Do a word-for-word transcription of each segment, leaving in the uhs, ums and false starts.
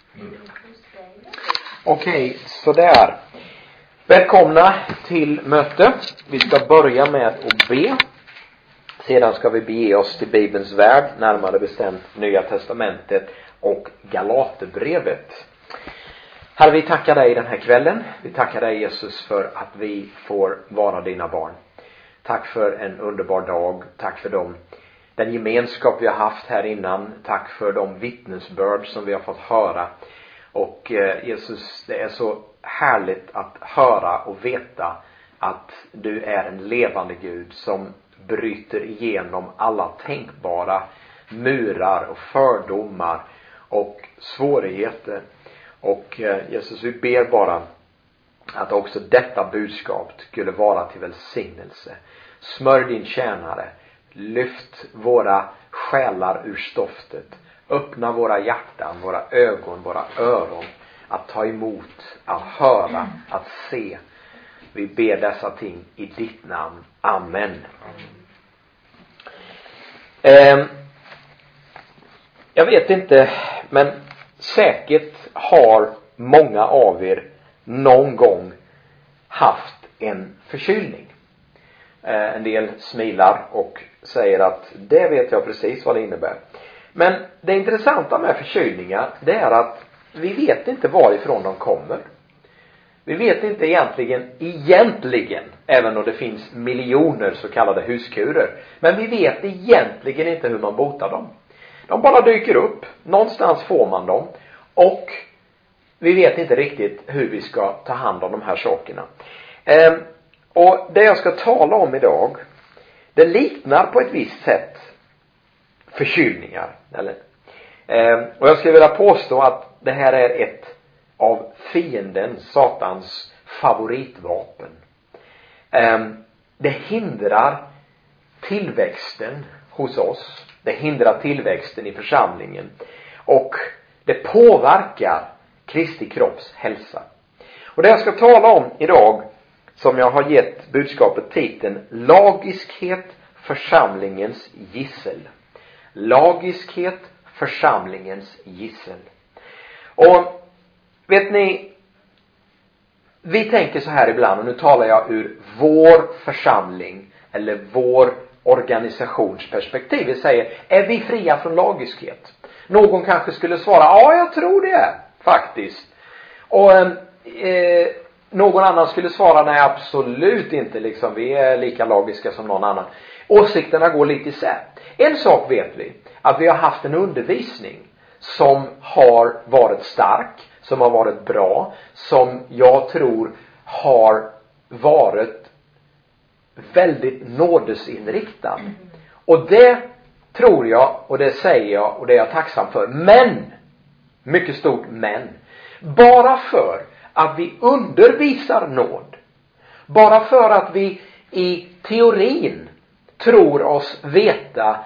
Okej, så där. Välkomna till möte. Vi ska börja med att be. Sedan ska vi bege oss till Bibelns värld, närmare bestämt Nya testamentet och Galaterbrevet. Herre, vi tackar dig den här kvällen. Vi tackar dig, Jesus, för att vi får vara dina barn. Tack för en underbar dag. Tack för dem. Den gemenskap vi har haft här innan. Tack för de vittnesbörd som vi har fått höra. Och eh, Jesus, det är så härligt att höra och veta att du är en levande Gud som bryter igenom alla tänkbara murar och fördomar och svårigheter. Och eh, Jesus, vi ber bara att också detta budskap skulle vara till välsignelse. Smörj din tjänare. Lyft våra själar ur stoftet. Öppna våra hjärtan, våra ögon, våra öron. Att ta emot, att höra, att se. Vi ber dessa ting i ditt namn. Amen. Eh, jag vet inte, men säkert har många av er någon gång haft en förkylning. Eh, en del smilar och säger att det vet jag precis vad det innebär. Men det intressanta med förkylningar, det är att vi vet inte varifrån de kommer. Vi vet inte egentligen, egentligen, även om det finns miljoner så kallade huskurer. Men vi vet egentligen inte hur man botar dem. De bara dyker upp. Någonstans får man dem. Och vi vet inte riktigt hur vi ska ta hand om de här sakerna. Eh, och det jag ska tala om idag, det liknar på ett visst sätt förkylningar. Eller? Eh, och jag skulle vilja påstå att det här är ett av fienden, Satans favoritvapen. Eh, det hindrar tillväxten hos oss. Det hindrar tillväxten i församlingen. Och det påverkar Kristi kropps hälsa. Och det jag ska tala om idag, som jag har gett budskapet titeln, lagiskhet, församlingens gissel. Lagiskhet, församlingens gissel. Och vet ni, vi tänker så här ibland, och nu talar jag ur vår församling eller vår organisations perspektiv. Vi säger, är vi fria från lagiskhet? Någon kanske skulle svara, ja jag tror det är, faktiskt. Och eh, någon annan skulle svara, nej absolut inte, liksom, vi är lika lagiska som någon annan. Åsikterna går lite isär. En sak vet vi, att vi har haft en undervisning som har varit stark, som har varit bra, som jag tror har varit väldigt nådesinriktad. Och det tror jag, och det säger jag, och det är jag tacksam för. Men, mycket stort men, bara för att vi undervisar nåd, bara för att vi i teorin tror oss veta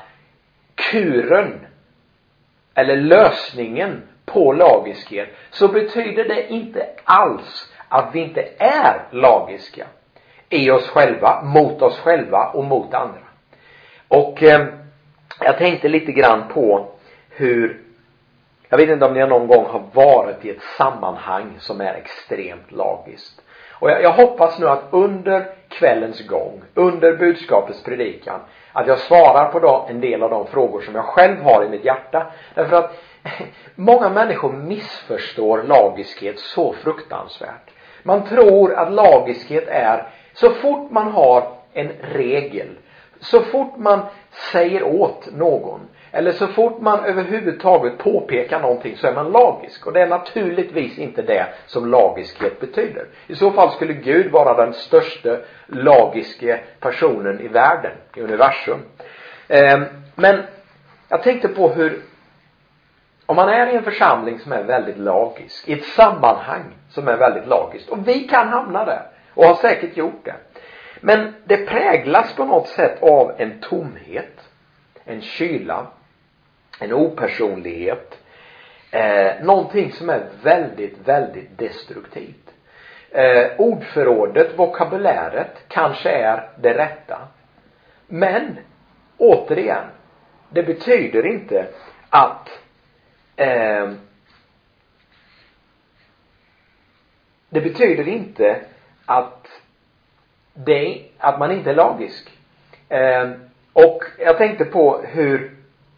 kuren eller lösningen på lagiskhet, så betyder det inte alls att vi inte är lagiska i oss själva, mot oss själva och mot andra. Och eh, jag tänkte lite grann på hur, jag vet inte om ni någon gång har varit i ett sammanhang som är extremt lagiskt. Och jag, jag hoppas nu att under kvällens gång, under budskapets predikan, att jag svarar på då en del av de frågor som jag själv har i mitt hjärta. Därför att många människor missförstår lagiskhet så fruktansvärt. Man tror att lagiskhet är så fort man har en regel, så fort man säger åt någon, eller så fort man överhuvudtaget påpekar någonting, så är man lagisk. Och det är naturligtvis inte det som lagiskhet betyder. I så fall skulle Gud vara den största lagiska personen i världen, i universum. Eh, men jag tänkte på hur, om man är i en församling som är väldigt lagisk, i ett sammanhang som är väldigt lagiskt, och vi kan hamna där, och har säkert gjort det. Men det präglas på något sätt av en tomhet, en kyla, en opersonlighet, eh, någonting som är väldigt, väldigt destruktivt. Eh, ordförrådet, vokabuläret kanske är det rätta. Men, återigen, det betyder inte att eh, det betyder inte att, det, att man inte är lagisk. Eh, och jag tänkte på hur,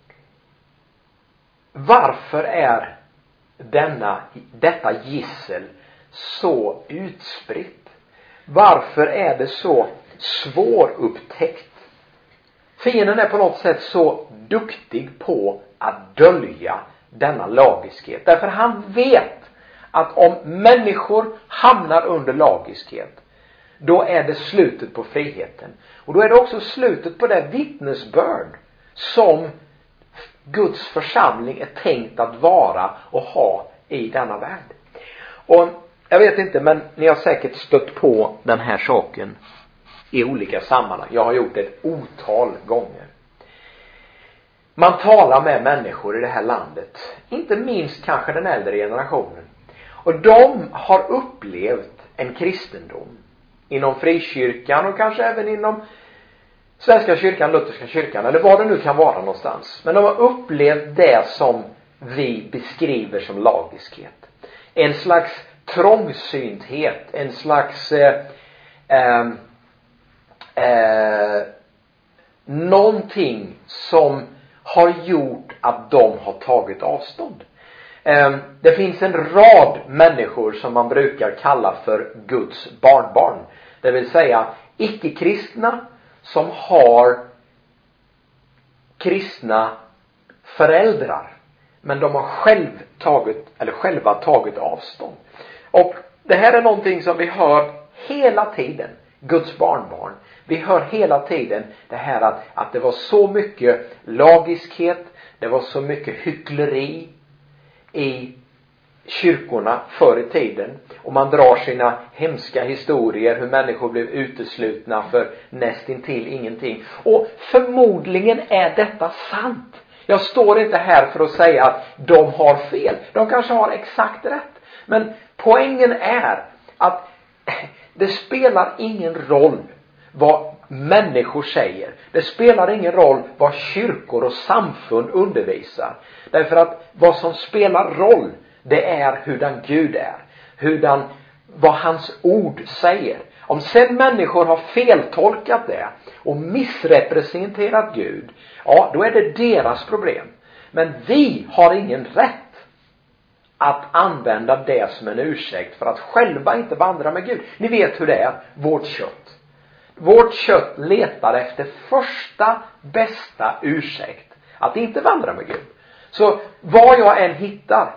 varför är denna, detta gissel så utspritt? Varför är det så svårupptäckt? Fienden är på något sätt så duktig på att dölja denna lagiskhet. Därför han vet att om människor hamnar under lagiskhet, då är det slutet på friheten. Och då är det också slutet på det vittnesbörd som Guds församling är tänkt att vara och ha i denna värld. Och jag vet inte, men ni har säkert stött på den här saken i olika sammanhang. Jag har gjort det ett otal gånger. Man talar med människor i det här landet, inte minst kanske den äldre generationen. Och de har upplevt en kristendom inom frikyrkan och kanske även inom Svenska kyrkan, Lutherska kyrkan eller vad det nu kan vara någonstans. Men de har upplevt det som vi beskriver som lagiskhet. En slags trångsynthet, en slags eh, eh, eh, någonting som har gjort att de har tagit avstånd. Eh, det finns en rad människor som man brukar kalla för Guds barnbarn. Det vill säga icke-kristna som har kristna föräldrar, men de har själv tagit, eller själva tagit avstånd. Och det här är någonting som vi hör hela tiden. Guds barnbarn. Vi hör hela tiden det här att, att det var så mycket lagiskhet, det var så mycket hyckleri i kyrkorna förr i tiden. Och man drar sina hemska historier hur människor blev uteslutna för nästintill ingenting. Och förmodligen är detta sant. Jag står inte här för att säga att de har fel. De kanske har exakt rätt. Men poängen är att det spelar ingen roll vad människor säger. Det spelar ingen roll vad kyrkor och samfund undervisar. Därför att vad som spelar roll, det är hurdan Gud är. Hurdan, vad hans ord säger. Om sen människor har feltolkat det och missrepresenterat Gud, ja, då är det deras problem. Men vi har ingen rätt att använda det som en ursäkt för att själva inte vandra med Gud. Ni vet hur det är, vårt kött. Vårt kött letar efter första bästa ursäkt att inte vandra med Gud. Så vad jag än hittar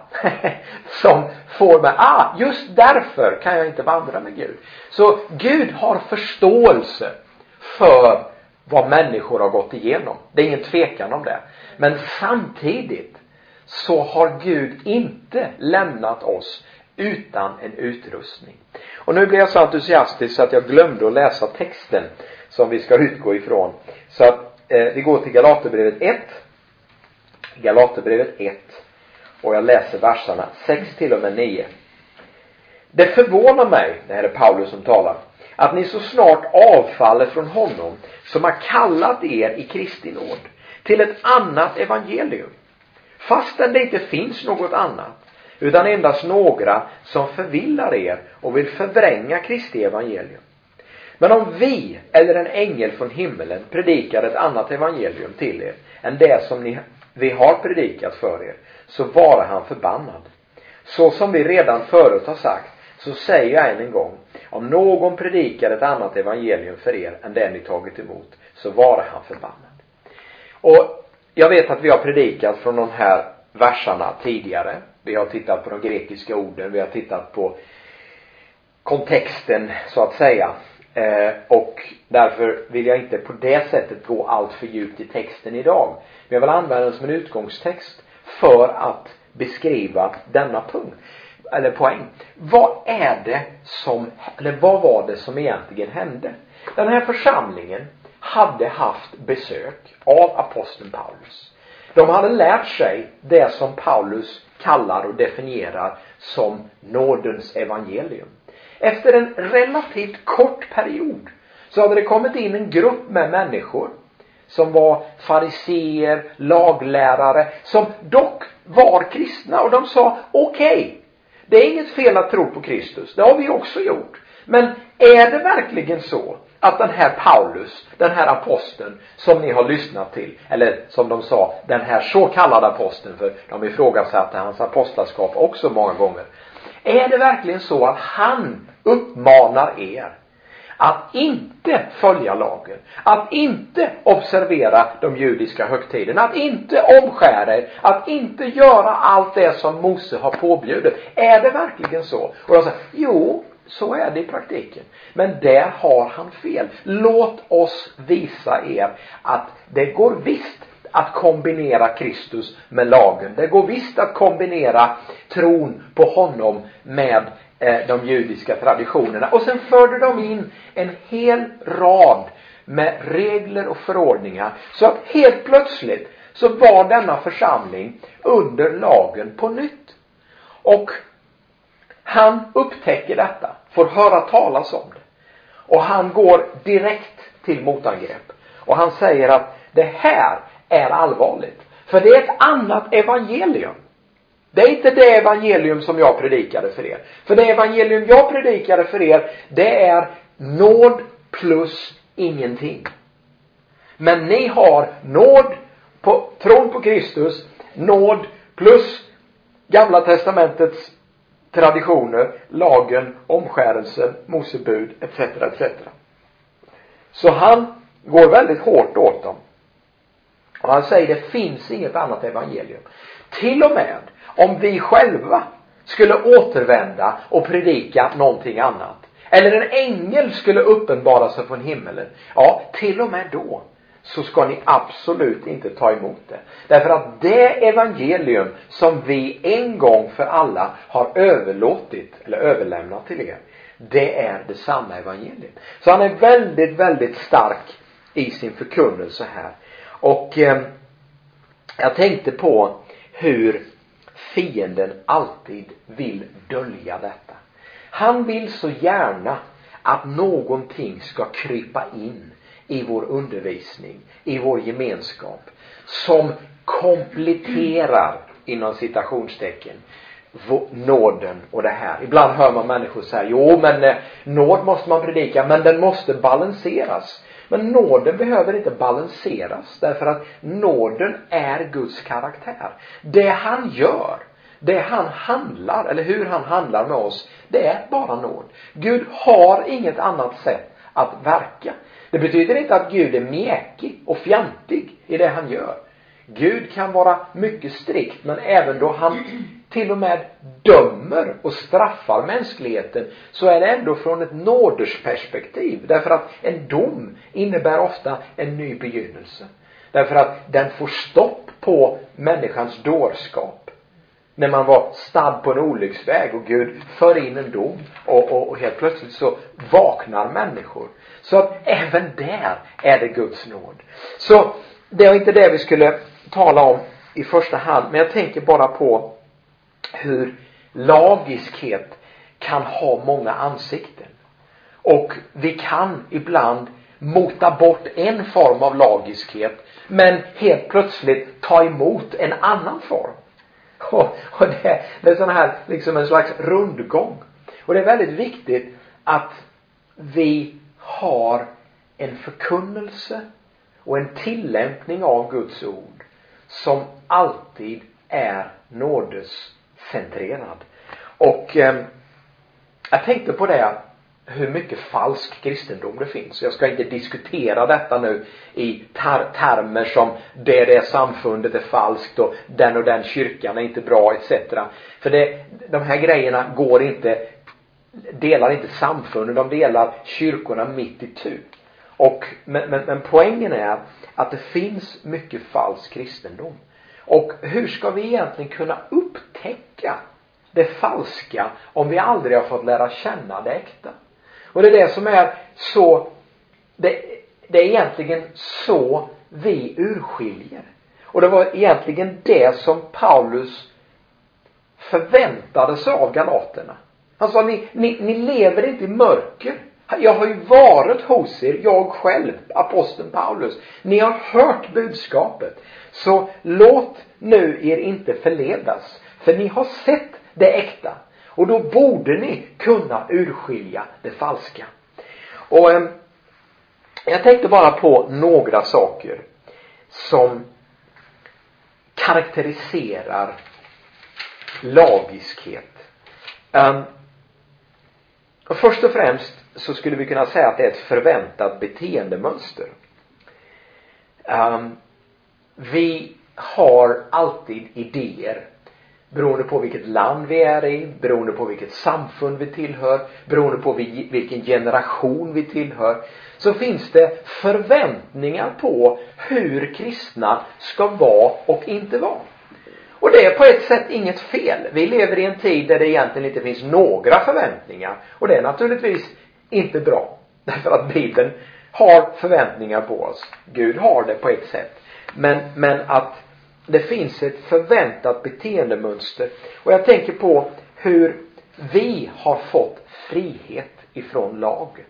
som får mig, ah, just därför kan jag inte vandra med Gud. Så Gud har förståelse för vad människor har gått igenom. Det är ingen tvekan om det. Men samtidigt så har Gud inte lämnat oss utan en utrustning. Och nu blir jag så entusiastisk så att jag glömde att läsa texten som vi ska utgå ifrån. Så att eh, vi går till Galaterbrevet ett. Galaterbrevet ett. Och jag läser verserna sex till och med nio. Det förvånar mig, det här är Paulus som talar, att ni så snart avfaller från honom som har kallat er i Kristi nåd till ett annat evangelium. Fastän det inte finns något annat, utan endast några som förvillar er och vill förvränga Kristi evangelium. Men om vi eller en ängel från himmelen predikar ett annat evangelium till er än det som ni, vi har predikat för er, så vara han förbannad. Så som vi redan förut har sagt, så säger jag än en gång, om någon predikar ett annat evangelium för er än det ni tagit emot, så vara han förbannad. Och jag vet att vi har predikat från de här verserna tidigare. Vi har tittat på de grekiska orden, vi har tittat på kontexten så att säga. Eh, och därför vill jag inte på det sättet gå allt för djupt i texten idag. Men jag vill använda den som en utgångstext för att beskriva denna punkt. Eller poäng. Vad är det som, eller vad var det som egentligen hände? Den här församlingen hade haft besök av aposteln Paulus. De hade lärt sig det som Paulus kallar och definierar som nådens evangelium. Efter en relativt kort period så hade det kommit in en grupp med människor som var fariseer, laglärare, som dock var kristna. Och de sa, okej, okay, Det är inget fel att tro på Kristus. Det har vi också gjort. Men är det verkligen så att den här Paulus, den här aposteln som ni har lyssnat till, eller som de sa, den här så kallade aposteln, för de ifrågasatte hans apostlaskap också många gånger. Är det verkligen så att han uppmanar er att inte följa lagen, att inte observera de judiska högtiderna, att inte omskära er, att inte göra allt det som Mose har påbjudit? Är det verkligen så? Och jag säger, jo, så är det i praktiken. Men där har han fel. Låt oss visa er att det går visst att kombinera Kristus med lagen. Det går visst att kombinera tron på honom med eh, de judiska traditionerna. Och sen förde de in en hel rad med regler och förordningar. Så att helt plötsligt så var denna församling under lagen på nytt. Och han upptäcker detta, får höra talas om det. Och han går direkt till motangrepp. Och han säger att det här är allvarligt. För det är ett annat evangelium. Det är inte det evangelium som jag predikade för er. För det evangelium jag predikade för er, det är nåd plus ingenting. Men ni har nåd på tron på Kristus, nåd plus Gamla testamentets traditioner, lagen, omskärelsen, Mosebud, et cetera et cetera. Så han går väldigt hårt åt dem. Och han säger det finns inget annat evangelium. Till och med om vi själva skulle återvända och predika någonting annat, eller en ängel skulle uppenbara sig från himmelen, ja, till och med då så ska ni absolut inte ta emot det. Därför att det evangelium som vi en gång för alla har överlåtit eller överlämnat till er, det är det samma evangelium. Så han är väldigt, väldigt stark i sin förkunnelse här. Och eh, jag tänkte på hur fienden alltid vill dölja detta. Han vill så gärna att någonting ska krypa in i vår undervisning, i vår gemenskap, som kompletterar, inom citationstecken, nåden och det här. Ibland hör man människor säga, jo men eh, nåd måste man predika, men den måste balanseras. Men nåden behöver inte balanseras, därför att nåden är Guds karaktär. Det han gör, det han handlar, eller hur han handlar med oss, det är bara nåd. Gud har inget annat sätt att verka. Det betyder inte att Gud är mjäkig och fjantig i det han gör. Gud kan vara mycket strikt, men även då han till och med dömer och straffar mänskligheten, så är det ändå från ett nådersperspektiv. Därför att en dom innebär ofta en ny begynnelse. Därför att den får stopp på människans dårskap. När man var stadd på en olycksväg och Gud för in en dom, och, och, och helt plötsligt så vaknar människor. Så att även där är det Guds nåd. Så det är inte det vi skulle tala om i första hand, men jag tänker bara på hur lagiskhet kan ha många ansikten. Och vi kan ibland mota bort en form av lagiskhet, men helt plötsligt ta emot en annan form. Och, och det, det är sån här liksom en slags rundgång. Och det är väldigt viktigt att vi har en förkunnelse och en tillämpning av Guds ord som alltid är nådescentrerad. Och eh, jag tänkte på det, hur mycket falsk kristendom det finns. Jag ska inte diskutera detta nu i ter- termer som det, det samfundet är falskt och den och den kyrkan är inte bra et cetera. För det, de här grejerna går inte, delar inte samfunden, de delar kyrkorna mitt i tu. Och, men, men, men poängen är att det finns mycket falsk kristendom. Och hur ska vi egentligen kunna upptäcka det falska om vi aldrig har fått lära känna det äkta? Och det är det som är så, det, det är egentligen så vi urskiljer. Och det var egentligen det som Paulus förväntade sig av galaterna. Han sa, ni, ni, ni lever inte i mörker. Jag har ju varit hos er, jag själv, aposteln Paulus. Ni har hört budskapet. Så låt nu er inte förledas. För ni har sett det äkta. Och då borde ni kunna urskilja det falska. Och eh, jag tänkte bara på några saker som karaktäriserar lagiskhet. Um, och först och främst så skulle vi kunna säga att det är ett förväntat beteendemönster. Um, vi har alltid idéer beroende på vilket land vi är i, beroende på vilket samfund vi tillhör, beroende på vilken generation vi tillhör, så finns det förväntningar på hur kristna ska vara och inte vara. Och det är på ett sätt inget fel. Vi lever i en tid där det egentligen inte finns några förväntningar. Och det är naturligtvis inte bra. Därför att Bibeln har förväntningar på oss. Gud har det på ett sätt. Men, men att det finns ett förväntat beteendemönster. Och jag tänker på hur vi har fått frihet ifrån lagen.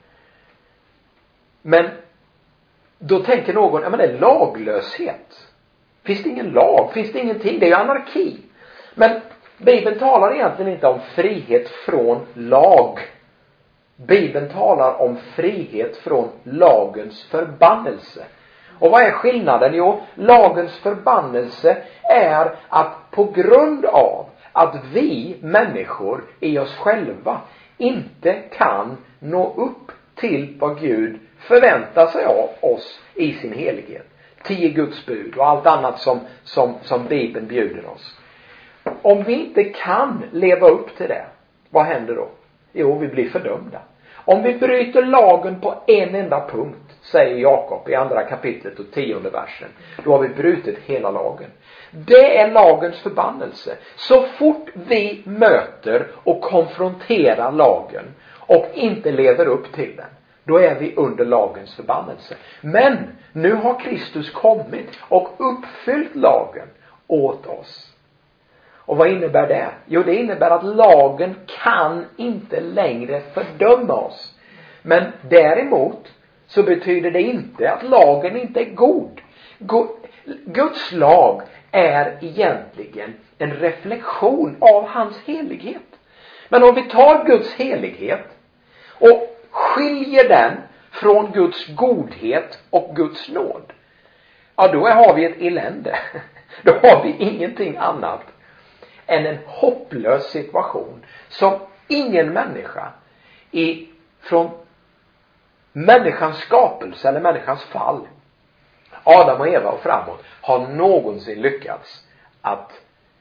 Men då tänker någon, ja men det är laglöshet. Finns det ingen lag? Finns det ingenting? Det är ju anarki. Men Bibeln talar egentligen inte om frihet från lag. Bibeln talar om frihet från lagens förbannelse. Och vad är skillnaden? Jo, lagens förbannelse är att på grund av att vi människor i oss själva inte kan nå upp till vad Gud förväntar sig av oss i sin helighet. Tio Guds bud och allt annat som, som, som Bibeln bjuder oss. Om vi inte kan leva upp till det, vad händer då? Jo, vi blir fördömda. Om vi bryter lagen på en enda punkt, säger Jakob i andra kapitlet och tionde versen, då har vi brutit hela lagen. Det är lagens förbannelse. Så fort vi möter och konfronterar lagen och inte lever upp till den, då är vi under lagens förbannelse. Men nu har Kristus kommit och uppfyllt lagen åt oss. Och vad innebär det? Jo, det innebär att lagen kan inte längre fördöma oss. Men däremot så betyder det inte att lagen inte är god. Guds lag är egentligen en reflektion av hans helighet. Men om vi tar Guds helighet och skiljer den från Guds godhet och Guds nåd, ja då har vi ett elände. Då har vi ingenting annat än en hopplös situation som ingen människa i, från människans skapelse eller människans fall, Adam och Eva och framåt, har någonsin lyckats att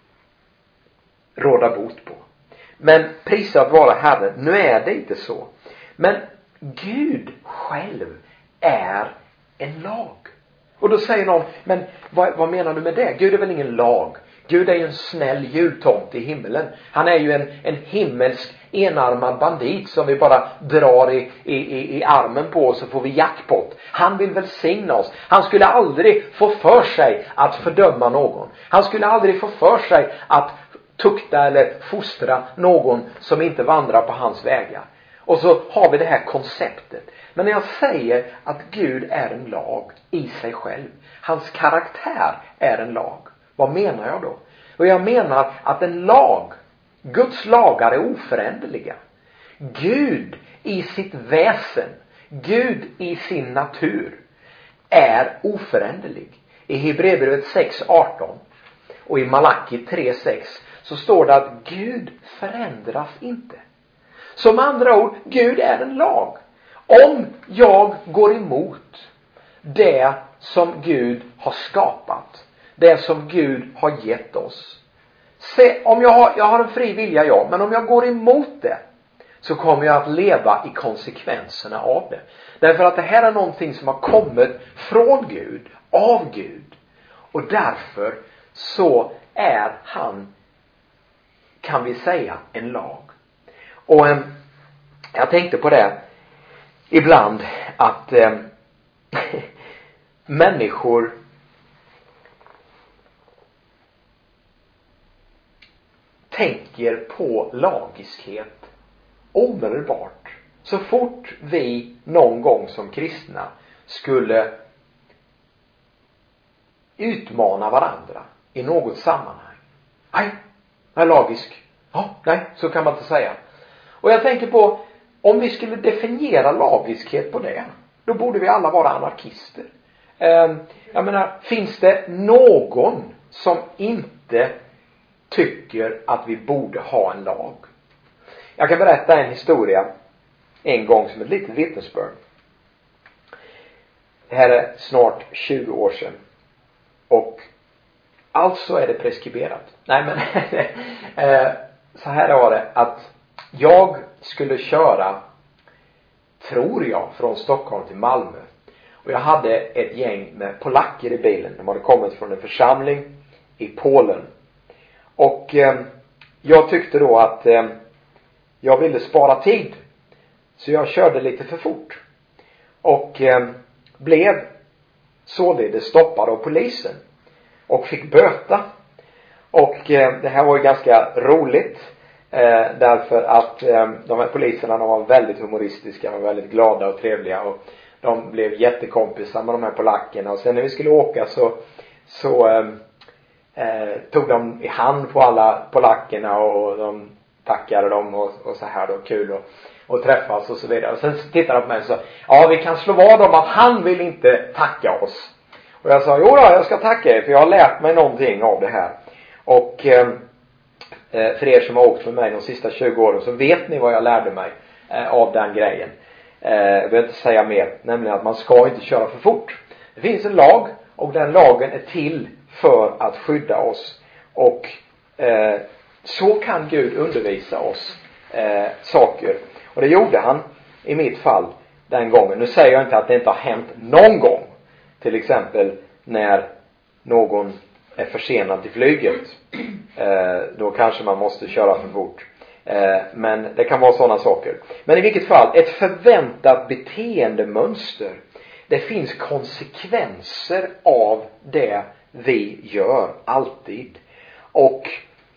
råda bot på. Men prisat vara Herren, nu är det inte så. Men Gud själv är en lag. Och då säger någon, men vad, vad menar du med det? Gud är väl ingen lag? Gud är ju en snäll jultomt i himmelen. Han är ju en, en himmelsk enarmad bandit som vi bara drar i, i, i armen på, och så får vi jackpot. Han vill välsigna oss. Han skulle aldrig få för sig att fördöma någon. Han skulle aldrig få för sig att tukta eller fostra någon som inte vandrar på hans vägar. Och så har vi det här konceptet. Men när jag säger att Gud är en lag i sig själv, hans karaktär är en lag, vad menar jag då? Och jag menar att en lag, Guds lagar är oföränderliga. Gud i sitt väsen, Gud i sin natur är oföränderlig. I Hebreerbrevet sex arton och i Malaki tre sex så står det att Gud förändras inte. Som andra ord, Gud är en lag. Om jag går emot det som Gud har skapat, det som Gud har gett oss. Se, om jag har, jag har en fri vilja, ja, men om jag går emot det, så kommer jag att leva i konsekvenserna av det. Därför att det här är någonting som har kommit från Gud, av Gud. Och därför så är han, kan vi säga, en lag. Och eh, jag tänkte på det ibland att eh, människor tänker på lagiskhet omedelbart. Så fort vi någon gång som kristna skulle utmana varandra i något sammanhang. Nej, jag är lagisk. Ja, nej, så kan man inte säga. Och jag tänker på, om vi skulle definiera lagiskhet på det, då borde vi alla vara anarkister. Jag menar, finns det någon som inte tycker att vi borde ha en lag? Jag kan berätta en historia en gång som ett litet vittnesbörd. Det här är snart tjugo år sedan. Och alltså är det preskriberat. Nej men så här var det att jag skulle köra, tror jag, från Stockholm till Malmö. Och jag hade ett gäng med polacker i bilen. De hade kommit från en församling i Polen. Och eh, jag tyckte då att eh, jag ville spara tid. Så jag körde lite för fort. Och eh, blev således stoppad av polisen. Och fick böta. Och eh, det här var ju ganska roligt. Eh, därför att eh, de här poliserna, de var väldigt humoristiska. De var väldigt glada och trevliga. Och de blev jättekompisar med de här polackerna. Och sen när vi skulle åka så, så eh, eh, tog de i hand på alla polackerna. Och de tackade dem och, och så här då. Kul och, och träffas och så vidare. Och sen tittade de på mig och sa, ja, vi kan slå vad om att han vill inte tacka oss. Och jag sa, jo då, jag ska tacka er, för jag har lärt mig någonting av det här. Och eh, för er som har åkt med mig de sista tjugo åren, så vet ni vad jag lärde mig eh, av den grejen. Eh, jag vill inte säga mer, nämligen att man ska inte köra för fort. Det finns en lag, och den lagen är till för att skydda oss. Och eh, så kan Gud undervisa oss eh, saker. Och det gjorde han i mitt fall den gången. Nu säger jag inte att det inte har hänt någon gång. Till exempel när någon är försenad till flyget. Eh, då kanske man måste köra för fort. Eh, men det kan vara sådana saker. Men i vilket fall, ett förväntat beteendemönster. Det finns konsekvenser av det vi gör, alltid. Och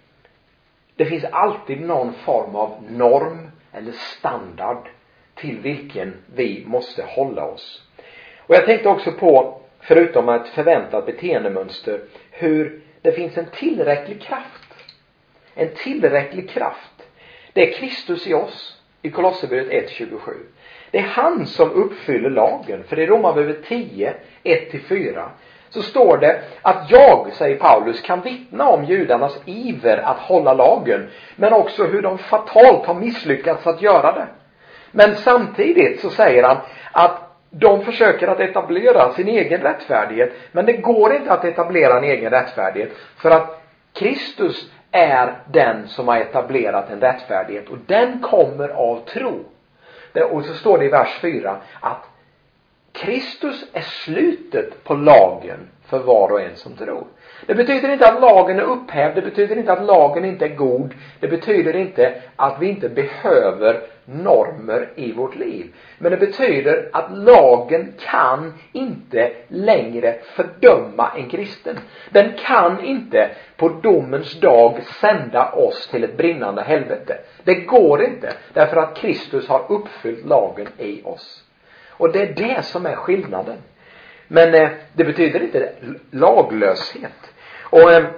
det finns alltid någon form av norm eller standard till vilken vi måste hålla oss. Och jag tänkte också på, förutom ett förväntat beteendemönster, hur det finns en tillräcklig kraft. En tillräcklig kraft. Det är Kristus i oss, i Kolosserbrevet ett tjugosju. Det är han som uppfyller lagen. För i Romarbrevet tio, ett till fyra, så står det att jag, säger Paulus, kan vittna om judarnas iver att hålla lagen, men också hur de fatalt har misslyckats att göra det. Men samtidigt så säger han att de försöker att etablera sin egen rättfärdighet, men det går inte att etablera en egen rättfärdighet, för att Kristus är den som har etablerat en rättfärdighet, och den kommer av tro. Och så står det i vers fyra att Kristus är slutet på lagen för var och en som tror. Det betyder inte att lagen är upphävd. Det betyder inte att lagen inte är god. Det betyder inte att vi inte behöver normer i vårt liv. Men det betyder att lagen kan inte längre fördöma en kristen. Den kan inte på domens dag sända oss till ett brinnande helvete. Det går inte, därför att Kristus har uppfyllt lagen i oss. Och det är det som är skillnaden. Men eh, det betyder inte laglöshet. Och eh,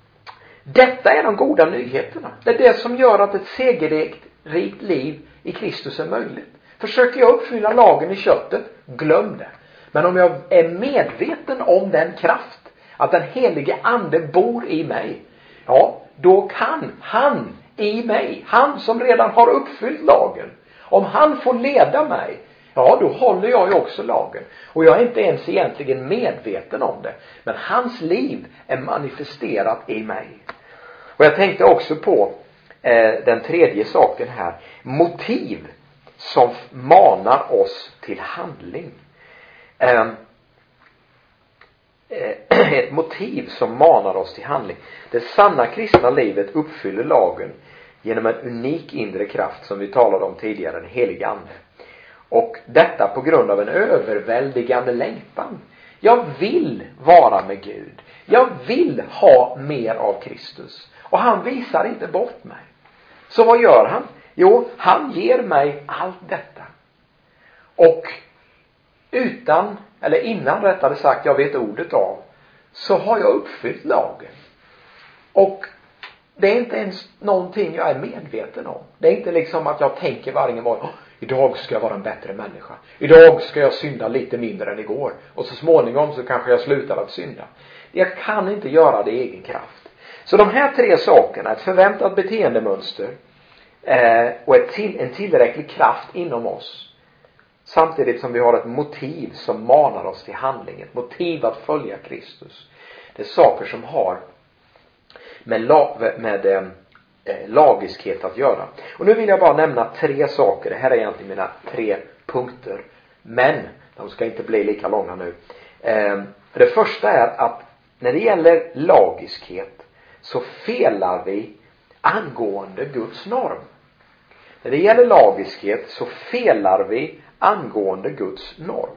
detta är de goda nyheterna. Det är det som gör att ett segerrikt rikt liv i Kristus är möjligt. Försöker jag uppfylla lagen i köttet, glöm det. Men om jag är medveten om den kraft, att den helige ande bor i mig, ja, då kan han i mig, han som redan har uppfyllt lagen, om han får leda mig, ja, då håller jag ju också lagen. Och jag är inte ens egentligen medveten om det. Men hans liv är manifesterat i mig. Och jag tänkte också på eh, den tredje saken här. Motiv som manar oss till handling. Eh, ett motiv som manar oss till handling. Det sanna kristna livet uppfyller lagen genom en unik inre kraft som vi talade om tidigare, den heliga ande. Och detta på grund av en överväldigande längtan. Jag vill vara med Gud. Jag vill ha mer av Kristus. Och han visar inte bort mig. Så vad gör han? Jo, han ger mig allt detta. Och utan, eller innan rättare sagt jag vet ordet av, så har jag uppfyllt lagen. Och Det är inte ens någonting jag är medveten om. Det är inte liksom att jag tänker varje morgon, idag ska jag vara en bättre människa. Idag ska jag synda lite mindre än igår. Och så småningom så kanske jag slutar att synda. Jag kan inte göra det i egen kraft. Så de här tre sakerna, ett förväntat beteendemönster eh, och ett till, en tillräcklig kraft inom oss. Samtidigt som vi har ett motiv som manar oss till handling. Ett motiv att följa Kristus. Det är saker som har med, la, med eh, lagiskhet att göra. Och nu vill jag bara nämna tre saker. Det här är egentligen mina tre punkter. Men de ska inte bli lika långa nu. Eh, det första är att när det gäller lagiskhet så felar vi angående Guds norm. När det gäller lagiskhet så felar vi angående Guds norm.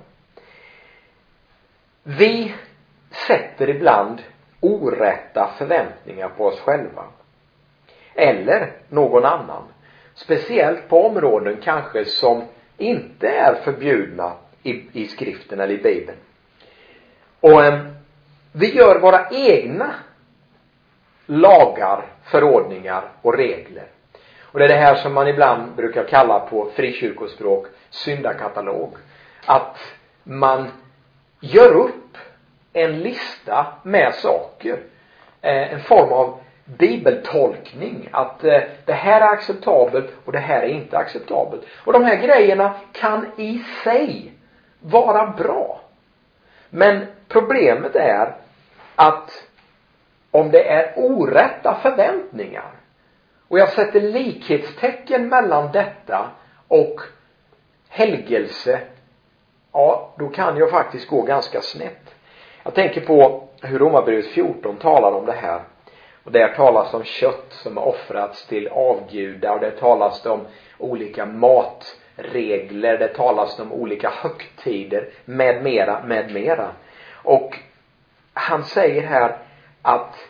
Vi sätter ibland orätta förväntningar på oss själva. Eller någon annan. Speciellt på områden kanske som inte är förbjudna i, i skriften eller i Bibeln. Och eh, vi gör våra egna lagar, förordningar och regler. Och det är det här som man ibland brukar kalla på frikyrkospråk syndakatalog. Att man gör upp en lista med saker. Eh, en form av bibeltolkning. Att eh, det här är acceptabelt och det här är inte acceptabelt. Och de här grejerna kan i sig vara bra. Men problemet är att om det är orätta förväntningar och jag sätter likhetstecken mellan detta och helgelse, ja, då kan jag faktiskt gå ganska snett. Jag tänker på hur Romarbrevet fjorton talar om det här. Och där talas om kött som har offrats till avgudar. Och där talas det om olika matregler. Det talas om olika högtider. Med mera, med mera. Och han säger här att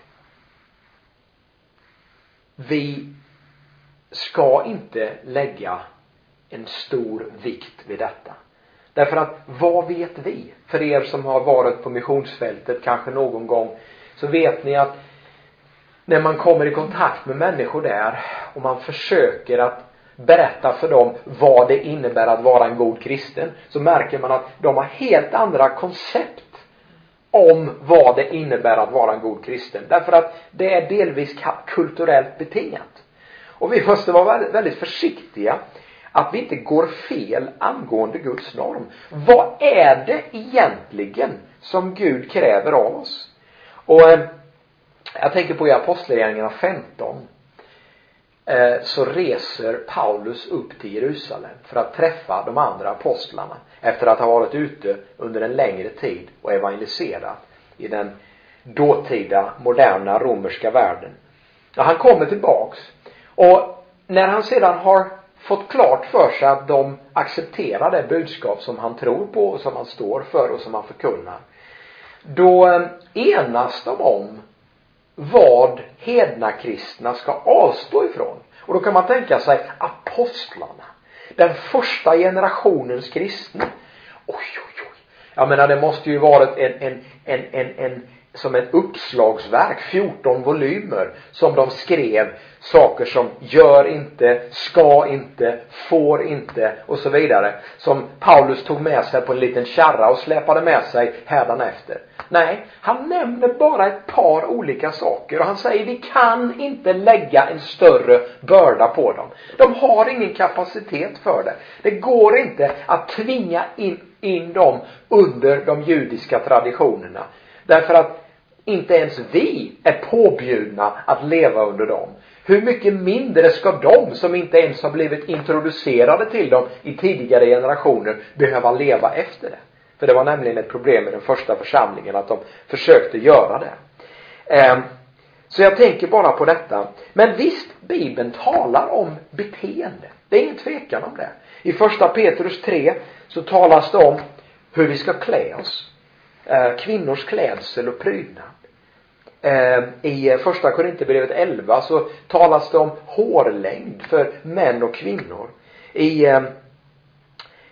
vi ska inte lägga en stor vikt vid detta. Därför att vad vet vi? För er som har varit på missionsfältet kanske någon gång, så vet ni att när man kommer i kontakt med människor där och man försöker att berätta för dem vad det innebär att vara en god kristen, så märker man att de har helt andra koncept om vad det innebär att vara en god kristen. Därför att det är delvis kulturellt betingat. Och vi måste vara väldigt försiktiga att vi inte går fel angående Guds norm. Vad är det egentligen som Gud kräver av oss? Och eh, jag tänker på i Apostlagärningarna femton. Eh, så reser Paulus upp till Jerusalem för att träffa de andra apostlarna. Efter att ha varit ute under en längre tid och evangeliserat i den dåtida moderna romerska världen. Ja, han kommer tillbaks. Och när han sedan har fått klart för sig att de accepterar det budskap som han tror på och som han står för och som han förkunnar, då enas de om vad hedna kristna ska avstå ifrån. Och då kan man tänka sig apostlarna, den första generationens kristna. Oj, oj, oj. Jag menar, det måste ju varit en, en, en, en, en som ett uppslagsverk, fjorton volymer, som de skrev saker som gör inte, ska inte, får inte och så vidare, som Paulus tog med sig på en liten kärra och släpade med sig hädanefter. Nej, han nämner bara ett par olika saker och han säger vi kan inte lägga en större börda på dem. De har ingen kapacitet för det. Det går inte att tvinga in, in dem under de judiska traditionerna. Därför att inte ens vi är påbjudna att leva under dem. Hur mycket mindre ska de som inte ens har blivit introducerade till dem i tidigare generationer behöva leva efter det? För det var nämligen ett problem med den första församlingen att de försökte göra det. Eh, så jag tänker bara på detta. Men visst, Bibeln talar om beteende. Det är ingen tvekan om det. I första Petrus tre så talas det om hur vi ska klä oss. Eh, kvinnors klädsel och prydnad. Eh, I första Korinthierbrevet elva så talas det om hårlängd för män och kvinnor. I, eh,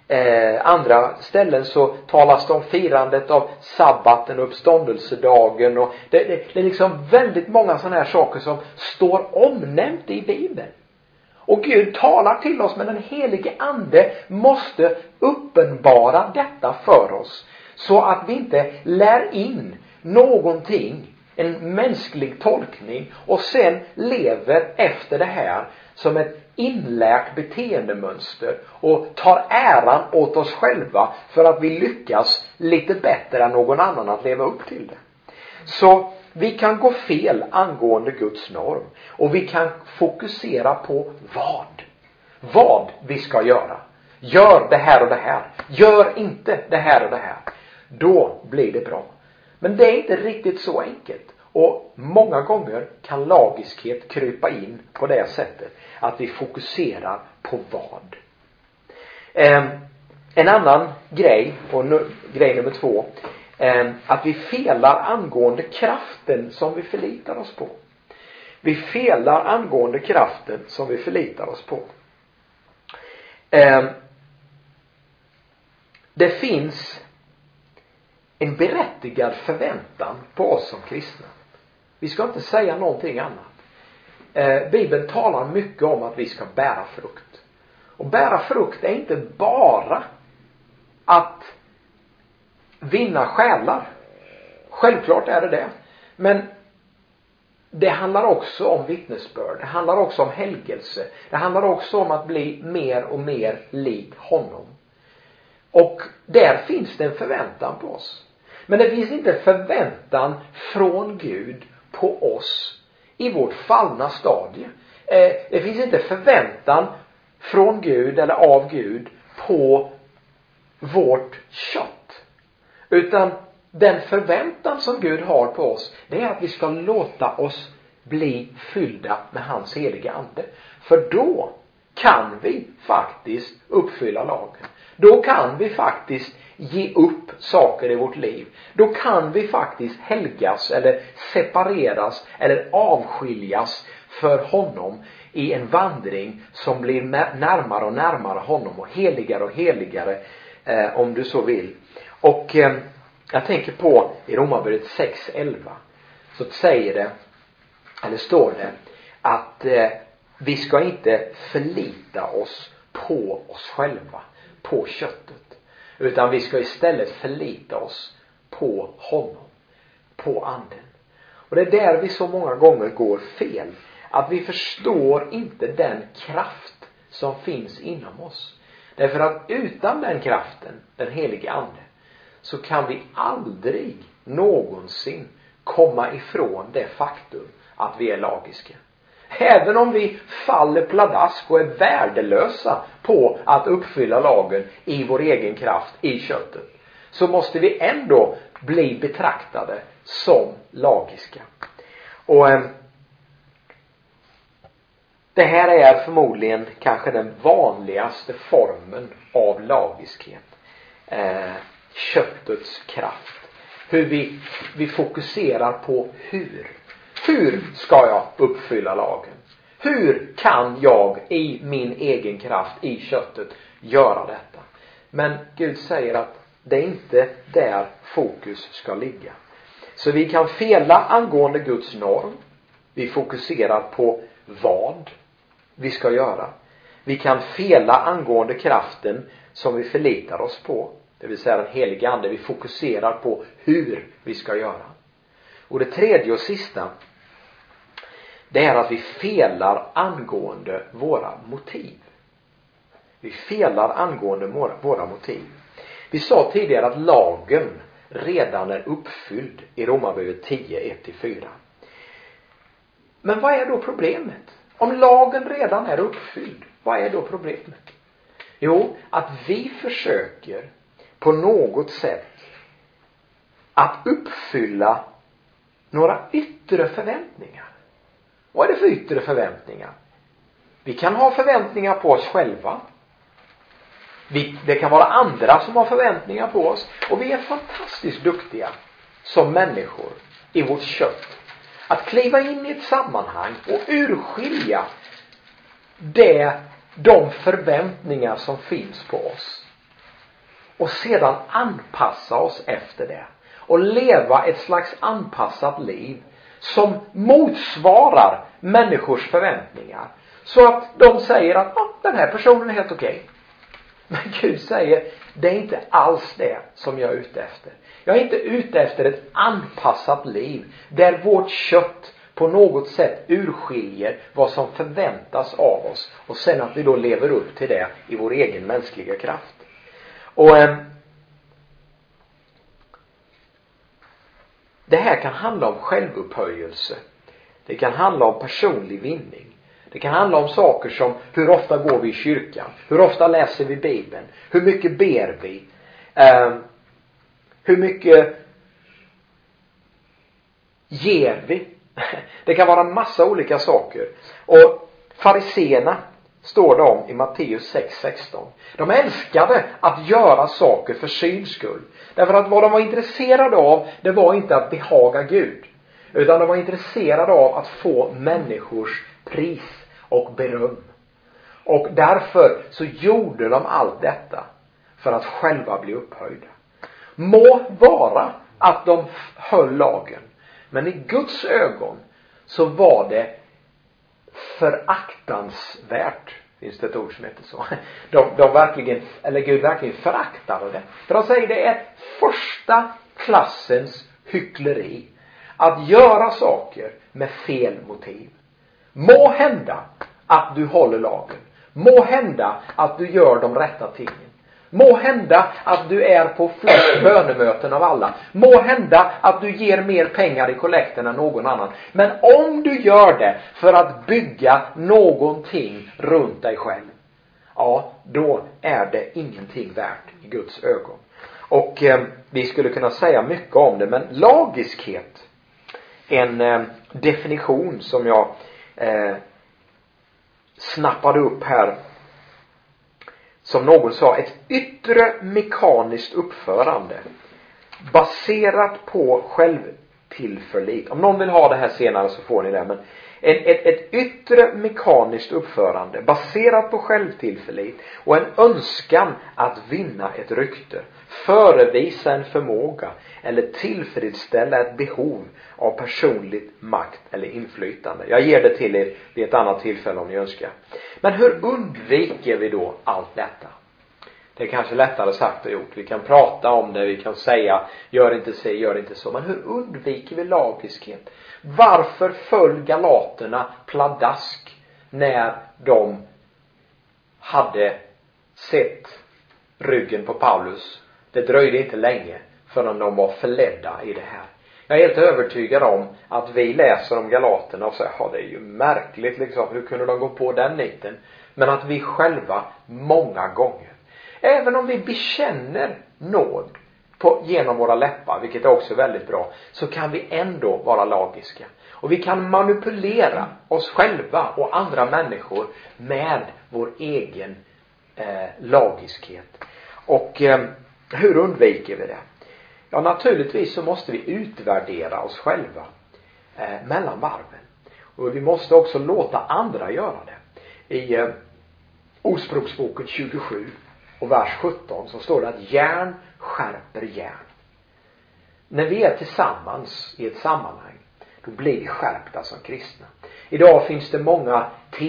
eh, andra ställen så talas det om firandet av sabbaten och uppståndelsedagen. Och det, det, det är liksom väldigt många sådana här saker som står omnämnt i Bibeln. Och Gud talar till oss, men den helige ande måste uppenbara detta för oss. Så att vi inte lär in någonting, en mänsklig tolkning, och sen lever efter det här som ett inlärt beteendemönster och tar äran åt oss själva för att vi lyckas lite bättre än någon annan att leva upp till det. Så vi kan gå fel angående Guds norm, och vi kan fokusera på vad vad vi ska göra. Gör det här och det här, gör inte det här och det här. Då blir det bra. Men det är inte riktigt så enkelt. Och många gånger kan lagiskhet krypa in på det sättet att vi fokuserar på vad. Eh, en annan grej, och nu, grej nummer två, eh, att vi felar angående kraften som vi förlitar oss på. Vi felar angående kraften som vi förlitar oss på. Eh, det finns en berättigad förväntan på oss som kristna. Vi ska inte säga någonting annat. Eh, Bibeln talar mycket om att vi ska bära frukt. Och bära frukt är inte bara att vinna själar. Självklart är det det. Men det handlar också om vittnesbörd. Det handlar också om helgelse. Det handlar också om att bli mer och mer lik honom. Och där finns det en förväntan på oss. Men det finns inte förväntan från Gud på oss i vårt fallna stadie. Eh, det finns inte förväntan från Gud eller av Gud på vårt kött. Utan den förväntan som Gud har på oss, det är att vi ska låta oss bli fyllda med hans heliga ande. För då kan vi faktiskt uppfylla lagen. Då kan vi faktiskt ge upp saker i vårt liv. Då kan vi faktiskt helgas eller separeras eller avskiljas för honom i en vandring som blir närmare och närmare honom och heligare och heligare, eh, om du så vill. Och eh, jag tänker på i Romarbrevet sex elva, så säger det, eller står det, att eh, vi ska inte förlita oss på oss själva, på köttet, utan vi ska istället förlita oss på honom, på anden. Och det är där vi så många gånger går fel, att vi förstår inte den kraft som finns inom oss. Därför att utan den kraften, den helige ande, så kan vi aldrig någonsin komma ifrån det faktum att vi är lagiska. Även om vi faller pladask och är värdelösa på att uppfylla lagen i vår egen kraft, i köttet, så måste vi ändå bli betraktade som lagiska. Och eh, det här är förmodligen kanske den vanligaste formen av lagiskhet. Eh, köttets kraft. Hur vi, vi fokuserar på hur. Hur ska jag uppfylla lagen? Hur kan jag i min egen kraft, i köttet, göra detta? Men Gud säger att det är inte där fokus ska ligga. Så vi kan fela angående Guds norm. Vi fokuserar på vad vi ska göra. Vi kan fela angående kraften som vi förlitar oss på. Det vill säga den heliga ande. Vi fokuserar på hur vi ska göra. Och det tredje och sista, det är att vi felar angående våra motiv. Vi felar angående våra, våra motiv. Vi sa tidigare att lagen redan är uppfylld i Romarbrevet tio ett till fyra. Men vad är då problemet? Om lagen redan är uppfylld, vad är då problemet? Jo, att vi försöker på något sätt att uppfylla några yttre förväntningar. Vad är det för yttre förväntningar? Vi kan ha förväntningar på oss själva. Vi, det kan vara andra som har förväntningar på oss. Och vi är fantastiskt duktiga som människor i vårt kött att kliva in i ett sammanhang och urskilja det, de förväntningar som finns på oss. och sedan anpassa oss efter det. Och leva ett slags anpassat liv som motsvarar människors förväntningar. Så att de säger att ah, den här personen är helt okej. Men Gud säger, det är inte alls det som jag är ute efter. Jag är inte ute efter ett anpassat liv där vårt kött på något sätt urskiljer vad som förväntas av oss. Och sen att vi då lever upp till det i vår egen mänskliga kraft. Och eh, det här kan handla om självupphöjelse. Det kan handla om personlig vinning. Det kan handla om saker som hur ofta går vi i kyrkan? Hur ofta läser vi Bibeln? Hur mycket ber vi? Eh, hur mycket ger vi? Det kan vara en massa olika saker. Och fariseerna står det om i Matteus sex sexton. De älskade att göra saker för syns skull. Därför att vad de var intresserade av, det var inte att behaga Gud. Utan de var intresserade av att få människors pris och beröm. Och därför så gjorde de allt detta för att själva bli upphöjda. Må vara att de höll lagen. Men i Guds ögon så var det föraktansvärt. Finns det ett ord som heter så? De, de verkligen, eller Gud verkligen föraktade det. För de säger det är första klassens hyckleri. Att göra saker med fel motiv. Må hända att du håller lagen. Må hända att du gör de rätta tingen. Må hända att du är på flest bönemöten av alla. Må hända att du ger mer pengar i kollekten än någon annan. Men om du gör det för att bygga någonting runt dig själv, ja, då är det ingenting värt i Guds ögon. Och eh, vi skulle kunna säga mycket om det, men lagiskhet, en eh, definition som jag eh, snappade upp här, som någon sa, ett yttre mekaniskt uppförande baserat på självtillförlit. Om någon vill ha det här senare så får ni det, men ett, ett, ett yttre mekaniskt uppförande baserat på självtillförlit och en önskan att vinna ett rykte, förevisa en förmåga eller tillfredsställa ett behov av personligt makt eller inflytande. Jag ger det till er vid ett annat tillfälle om ni önskar. Men hur undviker vi då allt detta? Det är kanske lättare sagt och gjort. Vi kan prata om det, vi kan säga gör inte så, gör inte så. Men hur undviker vi lagiskhet? Varför föll galaterna pladask när de hade sett ryggen på Paulus? Det dröjde inte länge förrän de var förledda i det här. Jag är helt övertygad om att vi läser om galaterna och säger, ja, det är ju märkligt liksom, hur kunde de gå på den niten? Men att vi själva många gånger, även om vi bekänner nåd på, genom våra läppar, vilket är också väldigt bra, så kan vi ändå vara lagiska. Och vi kan manipulera oss själva och andra människor med vår egen eh, lagiskhet. Och eh, hur undviker vi det? Ja, naturligtvis så måste vi utvärdera oss själva eh, mellan varven. Och vi måste också låta andra göra det. I eh, Ordspråksboken tjugosju och vers sjutton så står det att järn skärper järn. När vi är tillsammans i ett sammanhang, då blir vi skärpta som kristna. Idag finns det många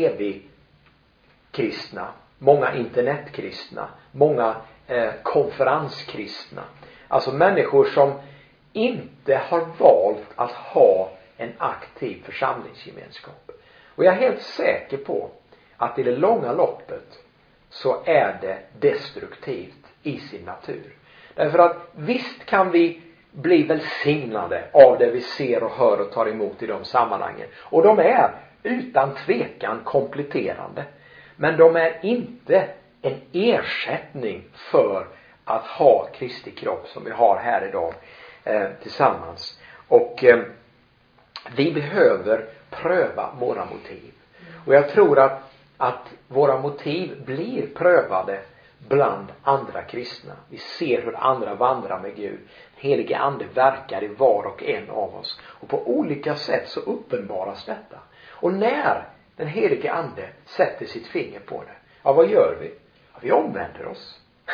tv-kristna, många internetkristna, många eh, konferenskristna. Alltså människor som inte har valt att ha en aktiv församlingsgemenskap. Och jag är helt säker på att i det långa loppet så är det destruktivt i sin natur. Därför att visst kan vi bli välsignade av det vi ser och hör och tar emot i de sammanhangen. Och de är utan tvekan kompletterande. Men de är inte en ersättning för att ha Kristi kropp som vi har här idag eh, tillsammans. Och eh, vi behöver pröva våra motiv. Och jag tror att, att våra motiv blir prövade bland andra kristna. Vi ser hur andra vandrar med Gud. Helige ande verkar i var och en av oss. Och på olika sätt så uppenbaras detta. Och när den helige ande sätter sitt finger på det, ja, vad gör vi? Ja, vi omvänder oss.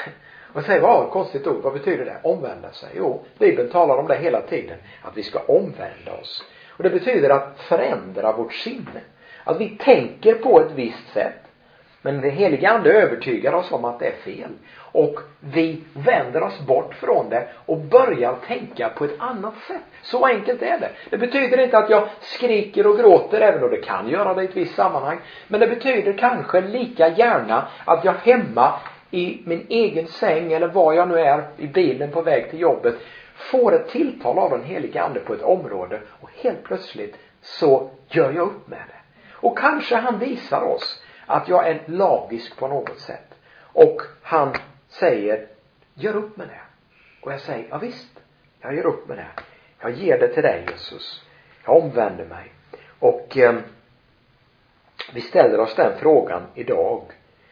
Och säger, vad konstigt ord, vad betyder det? Omvända sig. Jo, Bibeln talar om det hela tiden. Att vi ska omvända oss. Och det betyder att förändra vårt sinne. Att vi tänker på ett visst sätt. Men det heliga ande övertygar oss om att det är fel. Och vi vänder oss bort från det och börjar tänka på ett annat sätt. Så enkelt är det. Det betyder inte att jag skriker och gråter, även om det kan göra det i ett visst sammanhang. Men det betyder kanske lika gärna att jag hemma i min egen säng eller var jag nu är i bilen på väg till jobbet får ett tilltal av den heliga ande på ett område, och helt plötsligt så gör jag upp med det. Och kanske han visar oss att jag är lagisk på något sätt. Och han säger, gör upp med det. Och jag säger, ja visst, jag gör upp med det. Jag ger det till dig, Jesus. Jag omvänder mig. Och eh, vi ställer oss den frågan idag.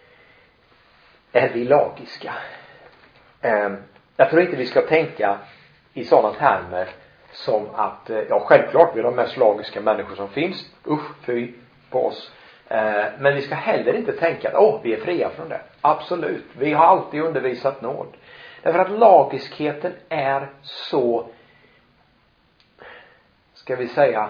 Är vi lagiska? Eh, jag tror inte vi ska tänka i sådana termer som att, eh, ja självklart vi är de mest lagiska människor som finns. Usch, fy på oss. Men vi ska heller inte tänka att åh, vi är fria från det. Absolut, vi har alltid undervisat nåd. Därför att lagiskheten är så, ska vi säga,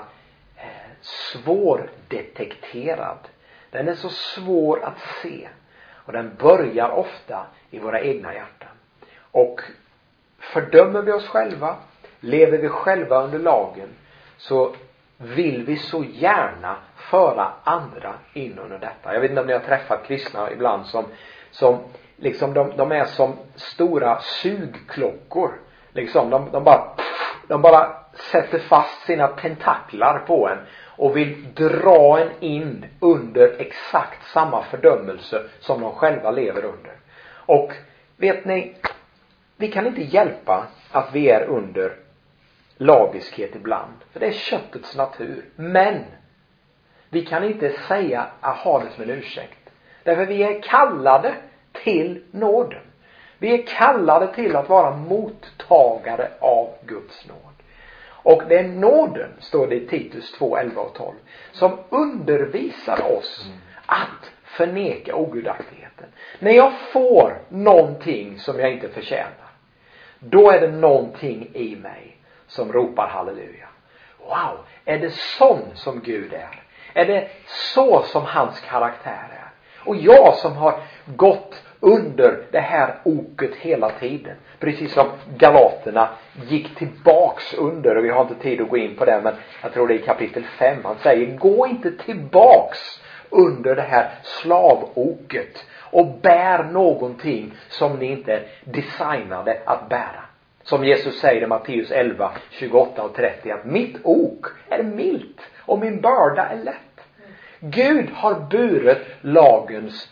svårdetekterad. Den är så svår att se. Och den börjar ofta i våra egna hjärtan. Och fördömer vi oss själva, lever vi själva under lagen, så vill vi så gärna föra andra in under detta. Jag vet inte om ni har träffat kristna ibland som, som liksom de, de är som stora sugklockor. Liksom de, de bara de bara sätter fast sina tentaklar på en och vill dra en in under exakt samma fördömelse som de själva lever under. Och vet ni, vi kan inte hjälpa att vi är under lagiskhet ibland. För det är köttets natur. Men vi kan inte säga att ha det som en ursäkt. Därför vi är kallade till nåden. Vi är kallade till att vara mottagare av Guds nåd. Och det är nåden, står det i Titus två, elva och tolv, som undervisar oss att förneka ogudaktigheten. När jag får någonting som jag inte förtjänar, då är det någonting i mig som ropar halleluja. Wow, är det sån som Gud är? Är det så som hans karaktär är? Och jag som har gått under det här oket hela tiden, precis som galaterna gick tillbaks under, och vi har inte tid att gå in på det, men jag tror det är i kapitel fem han säger, gå inte tillbaks under det här slavoket och bär någonting som ni inte är designade att bära. Som Jesus säger i Matteus elva, tjugoåtta och trettio, att mitt ok är milt och min börda är lätt. Gud har burit lagens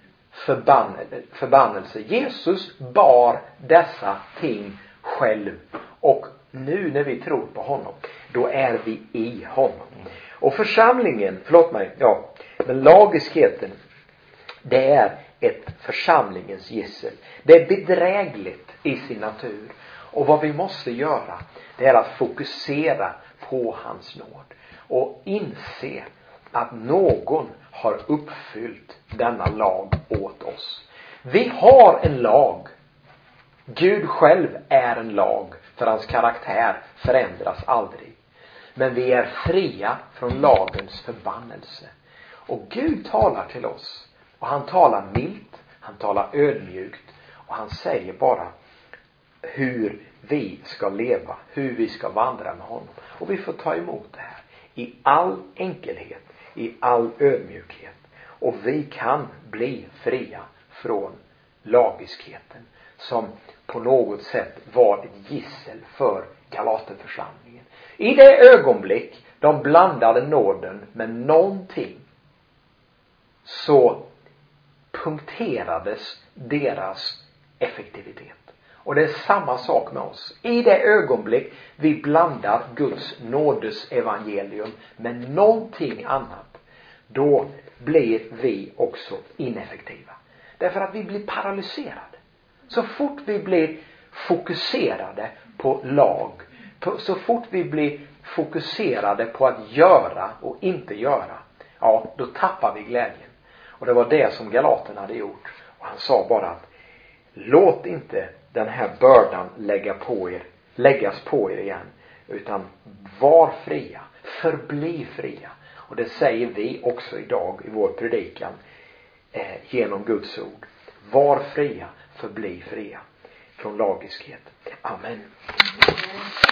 förbannelse. Jesus bar dessa ting själv. Och nu när vi tror på honom, då är vi i honom. Och församlingen, förlåt mig, ja, men lagiskheten, det är ett församlingens gissel. Det är bedrägligt i sin natur. Och vad vi måste göra, det är att fokusera på hans nåd. Och inse att någon har uppfyllt denna lag åt oss. Vi har en lag. Gud själv är en lag, för hans karaktär förändras aldrig. Men vi är fria från lagens förbannelse. Och Gud talar till oss. Och han talar milt, han talar ödmjukt. Och han säger bara hur vi ska leva, hur vi ska vandra med honom. Och vi får ta emot det här i all enkelhet, i all ödmjukhet. Och vi kan bli fria från lagiskheten som på något sätt var ett gissel för Galaterförsamlingen. I det ögonblick de blandade nåden med någonting, så punkterades deras effektivitet. Och det är samma sak med oss. I det ögonblick vi blandar Guds nådes evangelium med någonting annat, då blir vi också ineffektiva. Därför att vi blir paralyserade. Så fort vi blir fokuserade på lag, så fort vi blir fokuserade på att göra och inte göra, ja, då tappar vi glädjen. Och det var det som Galaterna hade gjort. Och han sa bara att låt inte den här bördan lägga på er, läggas på er igen. Utan var fria, förbli fria. Och det säger vi också idag i vår predikan eh, genom Guds ord. Var fria, förbli fria från lagiskhet. Amen.